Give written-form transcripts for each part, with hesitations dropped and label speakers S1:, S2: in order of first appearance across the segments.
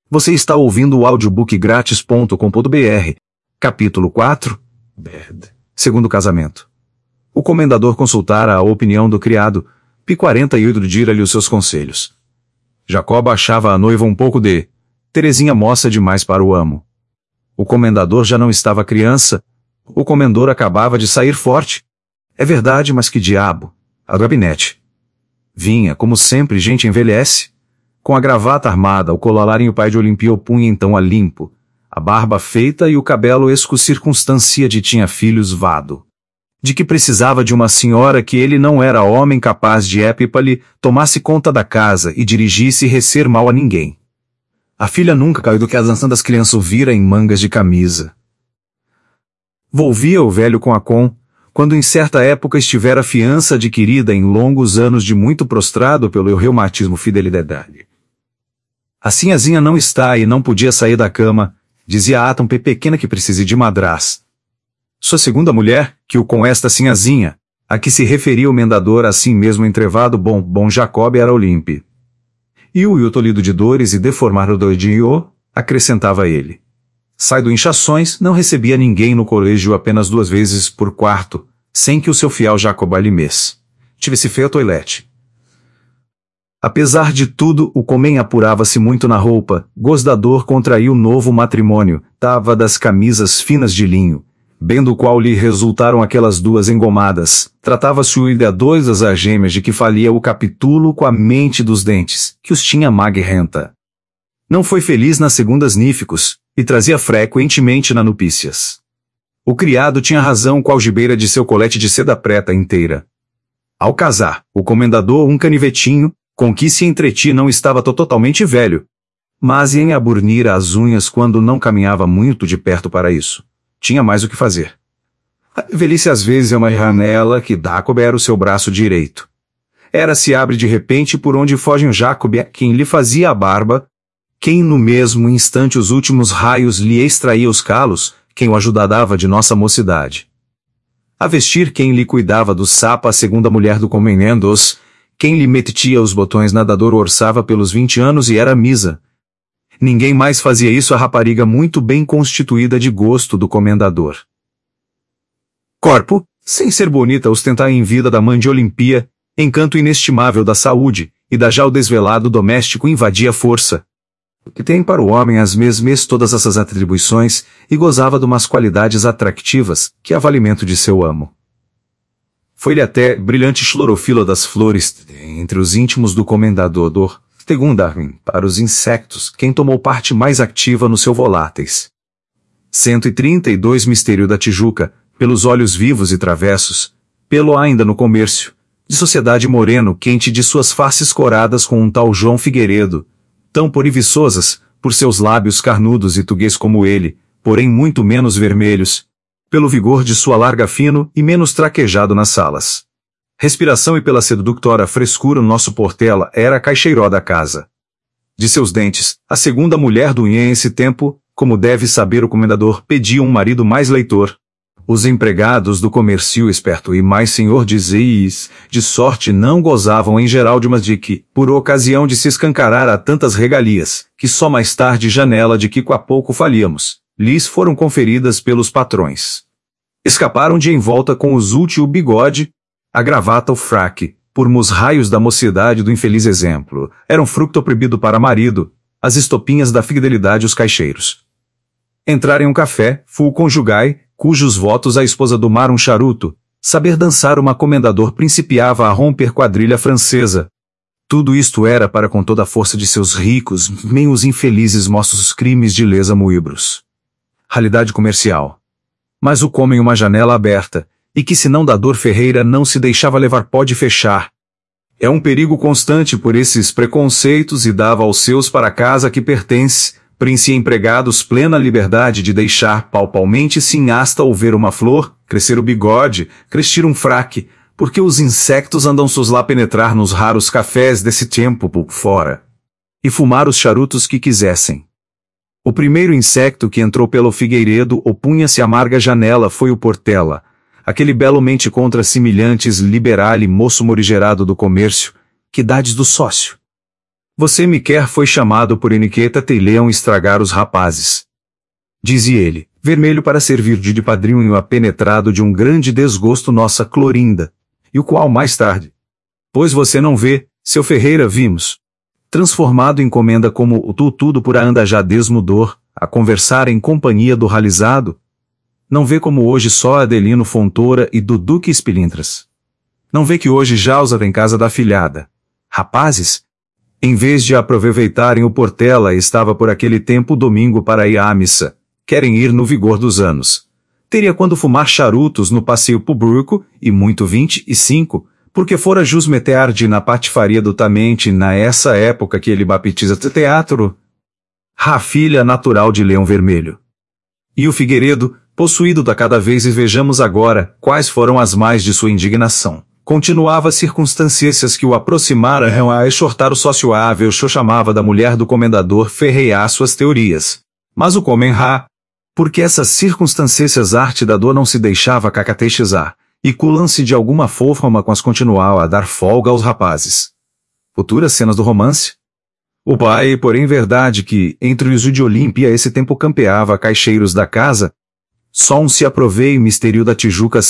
S1: Você está ouvindo o audiobookgratis.com.br. Capítulo 4. Segundo casamento. O comendador consultara a opinião do criado, P48 dira-lhe os seus conselhos. Jacob achava a noiva um pouco de Terezinha moça demais para o amo. O comendador já não estava criança, o comendador acabava de sair forte. É verdade, mas que diabo, a gabinete. Vinha, como sempre, gente envelhece. Com a gravata armada, o colalarinho pai de Olimpia o punha então a limpo, a barba feita e o cabelo esco circunstancia de tinha filhos vado. De que precisava de uma senhora que ele não era homem capaz de épipa-lhe, tomasse conta da casa e dirigisse recer mal a ninguém. A filha nunca caiu do que as danças das crianças ouvira em mangas de camisa. Volvia o velho com a quando em certa época estivera fiança adquirida em longos anos de muito prostrado pelo reumatismo fidelidade. A sinhazinha não está e não podia sair da cama, dizia a Atom pequena que precise de madrás. Sua segunda mulher, que o com esta sinhazinha, a que se referia o mendador assim mesmo entrevado bom Jacob era Olimpe. E o tolido de dores e deformar o doidinho, acrescentava ele. Sai do inchações, não recebia ninguém no colégio apenas 2 vezes por quarto, sem que o seu fiel Jacob lhe mês. Tivesse feio a toilette. Apesar de tudo, o comem apurava-se muito na roupa, gosdador contraiu novo matrimônio, tava das camisas finas de linho, bem do qual lhe resultaram aquelas 2 engomadas, tratava-se de 2 das gêmeas de que falia o capítulo com a mente dos dentes, que os tinha magrenta. Não foi feliz nas segundas níficos, e trazia frequentemente na nupícias. O criado tinha razão com a algibeira de seu colete de seda preta inteira. Ao casar, o comendador um canivetinho, com que se entretia não estava totalmente velho, mas em aburnir as unhas quando não caminhava muito de perto para isso. Tinha mais o que fazer. A velhice às vezes é uma janela que dá a cober o seu braço direito. Era se abre de repente por onde foge um Jacob a quem lhe fazia a barba, quem no mesmo instante os últimos raios lhe extraía os calos, quem o ajudava de nossa mocidade. A vestir quem lhe cuidava do sapo a segunda mulher do comenendos, quem lhe metia os botões nadador orçava pelos 20 anos e era misa. Ninguém mais fazia isso a rapariga muito bem constituída de gosto do comendador. Corpo, sem ser bonita ostentar em vida da mãe de Olimpia, encanto inestimável da saúde, e da já o desvelado doméstico invadia força. Que tem para o homem as mesmas todas essas atribuições, e gozava de umas qualidades atractivas, que avalimento de seu amo. Foi-lhe até brilhante clorofila das flores, entre os íntimos do comendador, segundo Darwin, para os insectos, quem tomou parte mais ativa no seu voláteis. 132 Mistério da Tijuca, pelos olhos vivos e travessos, pelo ainda no comércio, de sociedade moreno quente de suas faces coradas com um tal João Figueiredo, tão poriviçosas, por seus lábios carnudos e tuguês como ele, porém muito menos vermelhos, pelo vigor de sua larga fino e menos traquejado nas salas. Respiração e pela seductora frescura nosso Portela era a caixeiró da casa. De seus dentes, a segunda mulher do Inhã esse tempo, como deve saber o comendador, pedia um marido mais leitor. Os empregados do comércio esperto e mais senhor dizeis, de sorte não gozavam em geral de umas de que, por ocasião de se escancarar a tantas regalias, que só mais tarde janela de que com a pouco falíamos, lhes foram conferidas pelos patrões. Escaparam de envolta com os útil bigode, a gravata o fraque, por mos raios da mocidade do infeliz exemplo, eram fruto proibido para marido, as estopinhas da fidelidade os caixeiros. Entrar em um café, fu conjugai, cujos votos a esposa domar um charuto, saber dançar uma comendador principiava a romper quadrilha francesa. Tudo isto era para com toda a força de seus ricos, meio os infelizes mostros crimes de lesa muibros. Realidade comercial. Mas o comem uma janela aberta, e que se não da dor Ferreira não se deixava levar pode fechar. É um perigo constante por esses preconceitos e dava aos seus para casa que pertence, príncipe empregados plena liberdade de deixar palpalmente sim hasta ou ver uma flor, crescer o bigode, crescer um fraque, porque os insectos andam sos lá penetrar nos raros cafés desse tempo por fora. E fumar os charutos que quisessem. O primeiro insecto que entrou pelo Figueiredo opunha-se à amarga janela foi o Portela, aquele belo mente contra semelhantes liberale moço morigerado do comércio, que dades do sócio. Você me quer foi chamado por Eniqueta Teileão estragar os rapazes. Dizia ele, vermelho para servir de padrinho apenetrado de um grande desgosto nossa Clorinda, e o qual mais tarde, pois você não vê, seu Ferreira vimos, transformado em comenda como o tudo por a anda já desmudor, a conversar em companhia do ralizado, não vê como hoje só Adelino Fontoura e do Duque Espilintras. Não vê que hoje já os em casa da filhada. Rapazes, em vez de aproveitarem o Portela estava por aquele tempo domingo para ir à missa, querem ir no vigor dos anos. Teria quando fumar charutos no passeio público, e muito 25, porque fora jus meter-de na patifaria do Tamente na essa época que ele baptiza teatro. Filha natural de Leão Vermelho. E o Figueiredo, possuído da cada vez e vejamos agora quais foram as mais de sua indignação. Continuava circunstâncias que o aproximaram a exortar o sócio Ável chamava da mulher do comendador ferrear suas teorias. Mas o comenha, porque essas circunstâncias arte da dor não se deixava cacatexizar, e culam-se de alguma forma com as continuava a dar folga aos rapazes. Futuras cenas do romance. O pai, porém verdade que, entre os de Olímpia esse tempo campeava caixeiros da casa, só se aprovei mistério da Tijuca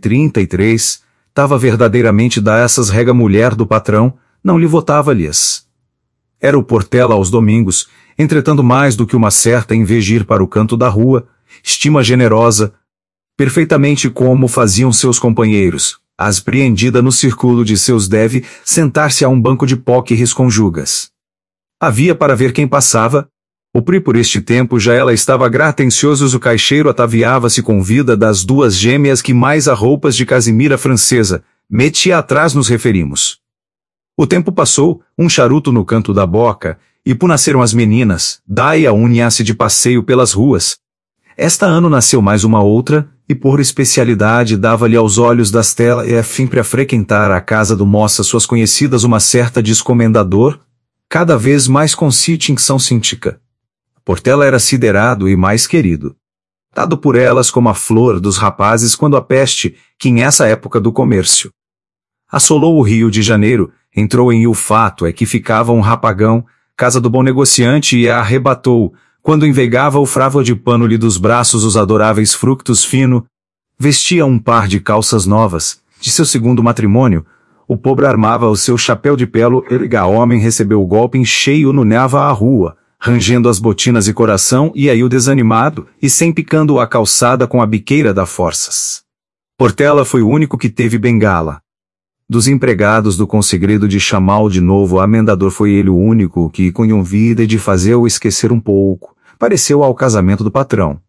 S1: 133, tava verdadeiramente da essas rega mulher do patrão, não lhe votava-lhes. Era o Portela aos domingos, entretanto mais do que uma certa em vez de ir para o canto da rua, estima generosa, perfeitamente como faziam seus companheiros, as preendida no círculo de seus deve sentar-se a um banco de póqueres conjugas. Havia para ver quem passava, por este tempo já ela estava gratenciosos o caixeiro ataviava-se com vida das duas gêmeas que mais a roupas de casimira francesa, metia atrás nos referimos. O tempo passou, um charuto no canto da boca, e por nasceram as meninas, daí a unha-se de passeio pelas ruas. Esta ano nasceu mais uma outra, e por especialidade dava-lhe aos olhos das telas e sempre a frequentar a casa do moça suas conhecidas uma certa descomendador, cada vez mais consciente em São Cíntica. Portela era siderado e mais querido. Dado por elas como a flor dos rapazes quando a peste, que em essa época do comércio assolou o Rio de Janeiro, entrou em o fato é que ficava um rapagão, casa do bom negociante e a arrebatou, quando enveigava o fravo de pano-lhe dos braços os adoráveis fructos fino, vestia um par de calças novas, de seu segundo matrimônio, o pobre armava o seu chapéu de pelo, erga homem recebeu o golpe em cheio no neva à rua, rangendo as botinas e coração e aí o desanimado, e sem picando a calçada com a biqueira da forças. Portela foi o único que teve bengala. Dos empregados do consegredo de chamá-lo de novo amendador foi ele o único que, com vida de fazer-o esquecer um pouco, pareceu ao casamento do patrão.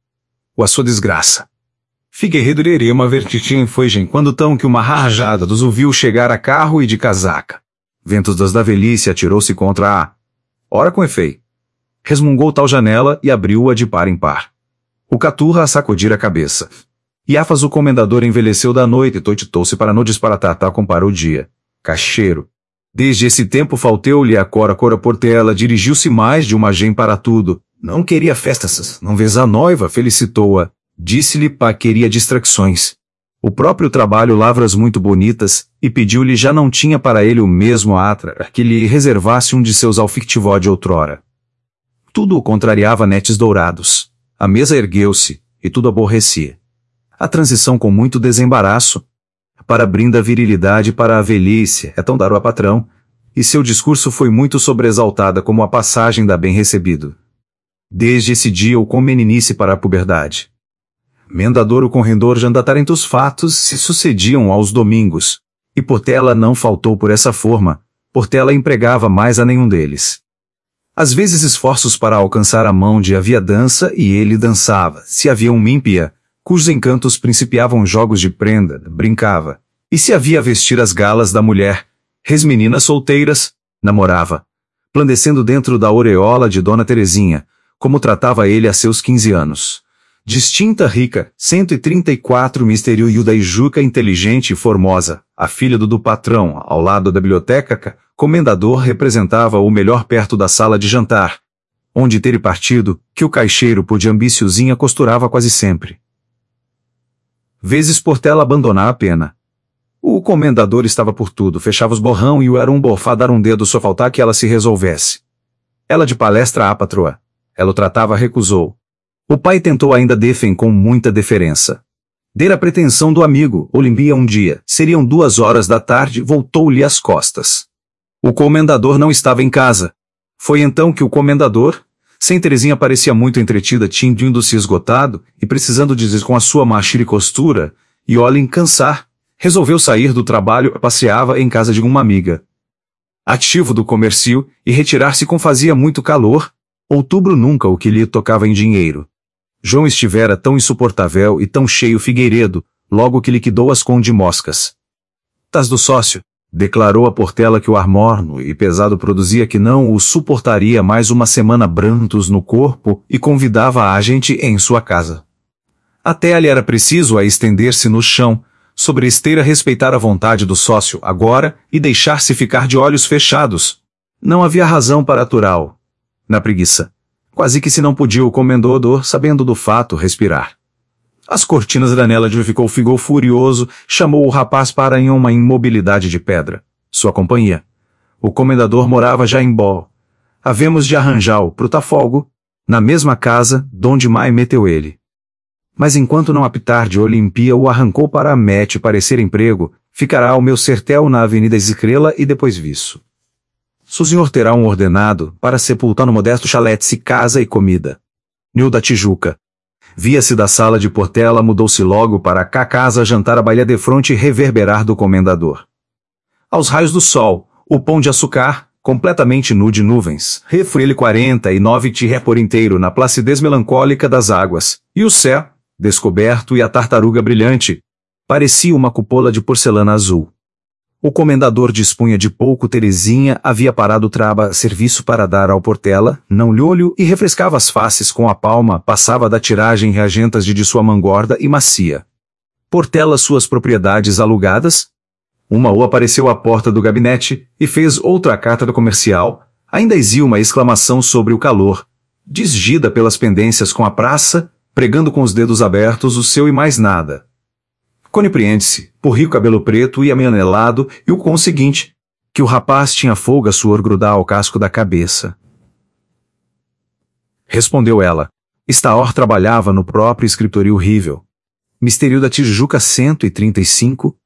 S1: A sua desgraça. Figueiredo iria uma vertitim foi quando tão que uma rajada dos o viu chegar a carro e de casaca. Ventos das da velhice atirou-se contra a... Ora com efeito. Resmungou tal janela e abriu-a de par em par. O caturra a sacudir a cabeça. Iafas o comendador envelheceu da noite e toitou-se para não disparatar tal comparou o dia. Cacheiro. Desde esse tempo falteu-lhe a cora Portela dirigiu-se mais de uma gem para tudo. Não queria festas, não vês a noiva, felicitou-a. Disse-lhe pá queria distrações. O próprio trabalho lavras muito bonitas, e pediu-lhe já não tinha para ele o mesmo atra, que lhe reservasse um de seus alfictivó de outrora. Tudo o contrariava netes dourados. A mesa ergueu-se, e tudo aborrecia. A transição com muito desembaraço. Para brinda a virilidade para a velhice, é tão dar a patrão, e seu discurso foi muito sobreexaltada como a passagem da bem recebido. Desde esse dia o com meninice para a puberdade. Mendador o corredor jandatarentos fatos se sucediam aos domingos, e Portela não faltou por essa forma, Portela empregava mais a nenhum deles. Às vezes esforços para alcançar a mão de havia dança e ele dançava, se havia um ímpia, cujos encantos principiavam jogos de prenda, brincava, e se havia vestir as galas da mulher, meninas solteiras, namorava, plandecendo dentro da aureola de Dona Terezinha, como tratava ele a seus 15 anos. Distinta rica, 134 Mistério Yuda e Juca inteligente e formosa, a filha do patrão, ao lado da biblioteca, comendador representava o melhor perto da sala de jantar, onde ter partido, que o caixeiro por de ambiciozinha costurava quase sempre. Vezes Portela abandonar a pena. O comendador estava por tudo, fechava os borrão e o era um borfar dar um dedo só faltar que ela se resolvesse. Ela de palestra à patroa. Ela o tratava recusou. O pai tentou ainda defen com muita deferença. Dera a pretensão do amigo, Olimpia um dia, seriam 2 horas da tarde, voltou-lhe as costas. O comendador não estava em casa. Foi então que o comendador, sem Terezinha parecia muito entretida, tindindo-se esgotado e precisando dizer com a sua machira e costura, e olhem cansar, resolveu sair do trabalho e passeava em casa de uma amiga. Ativo do comércio e retirar-se com fazia muito calor, outubro nunca o que lhe tocava em dinheiro. João estivera tão insuportável e tão cheio Figueiredo, logo que liquidou as condimoscas. Tas do sócio, declarou a Portela que o ar morno e pesado produzia que não o suportaria mais uma semana brantos no corpo e convidava a gente em sua casa. Até lhe era preciso a estender-se no chão, sobre a esteira respeitar a vontade do sócio agora e deixar-se ficar de olhos fechados. Não havia razão para aturar-o. Na preguiça. Quase que se não podia o comendador, sabendo do fato, respirar. As cortinas da janela ficou furioso, chamou o rapaz para em uma imobilidade de pedra. Sua companhia. O comendador morava já em Bó. Havemos de arranjar-o pro Tafogo, na mesma casa, donde mai meteu ele. Mas enquanto não apitar de Olimpia o arrancou para a mete parecer emprego, ficará o meu sertel na Avenida Escrela e depois viço. O senhor terá um ordenado para sepultar no modesto chalete-se casa e comida. Nil da Tijuca. Via-se da sala de Portela, mudou-se logo para cá casa jantar a baía de fronte reverberar do comendador. Aos raios do sol, o pão de açúcar, completamente nu de nuvens, refrele 49 tiré por inteiro na placidez melancólica das águas, e o céu, descoberto e a tartaruga brilhante, parecia uma cupola de porcelana azul. O comendador dispunha de pouco Terezinha havia parado o traba serviço para dar ao Portela, não lhe olho e refrescava as faces com a palma, passava da tiragem reagentas de sua mangorda e macia. Portela suas propriedades alugadas? Uma ou apareceu à porta do gabinete e fez outra carta do comercial, ainda exia uma exclamação sobre o calor, desgida pelas pendências com a praça, pregando com os dedos abertos o seu e mais nada. Compreende-se, por rico cabelo preto e ameanelado, e o conseguinte, que o rapaz tinha folga suor grudar ao casco da cabeça. Respondeu ela. Staor trabalhava no próprio escritório horrível. Mistério da Tijuca 135,